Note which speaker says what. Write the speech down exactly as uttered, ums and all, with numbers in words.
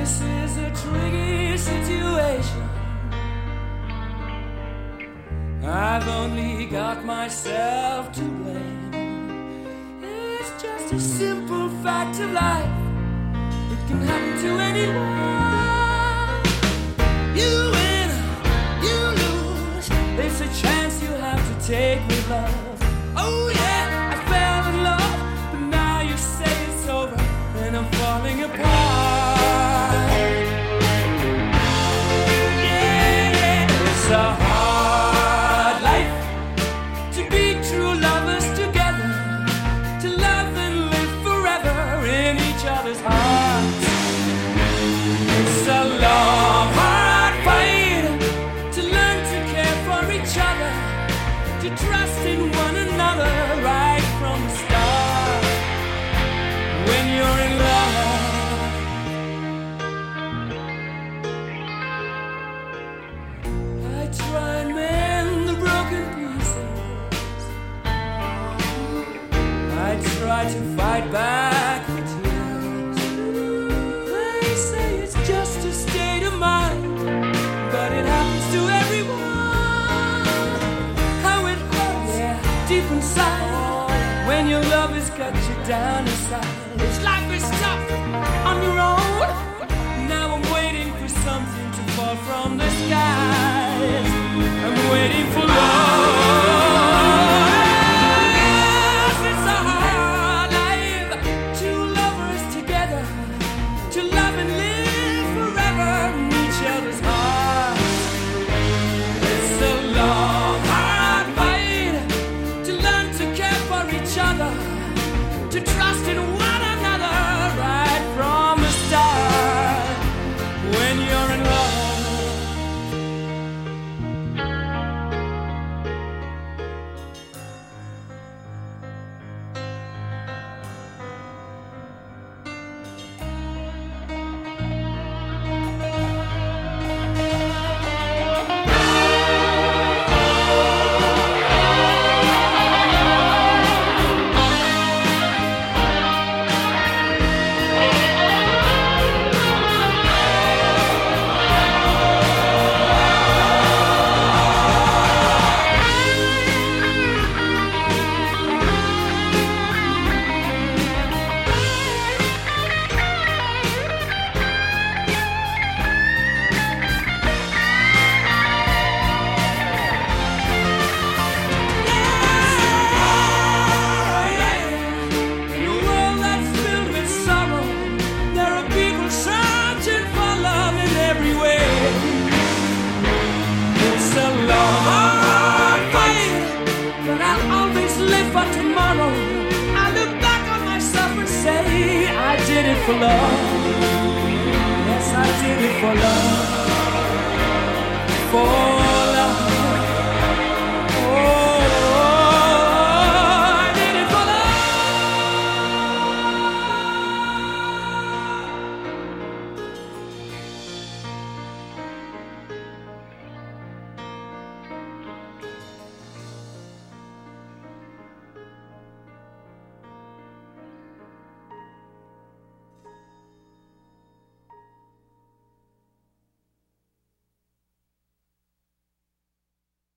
Speaker 1: This is a tricky situation. I've only got myself to blame. It's just a simple fact of life. It can happen to anyone. You win, you lose. It's a chance you have to take with love. Oh yeah, I fell in love, but now you say it's over, and I'm falling apart. Yeah, yeah, it's a hard life to be true lovers together, to love and live forever in each other's hearts. It's a long, hard fight to learn to care for each other, to trust in one another right from the start. When you're in love, I try and mend the broken pieces. I try to fight back the tears. They say it's just a state of mind, but it happens to everyone. How it hurts, yeah, deep inside, when your love has got you down inside. It's life is tough on your own. Now I'm waiting for something to fall from the skies. I'm waiting for love. Yes, it's a hard life. Two lovers together, to love and live forever in each other's hearts. It's a long, hard fight to learn to care for each other, to trust in one another right from the start. When you're in love, for love. Yes, I did it for love. For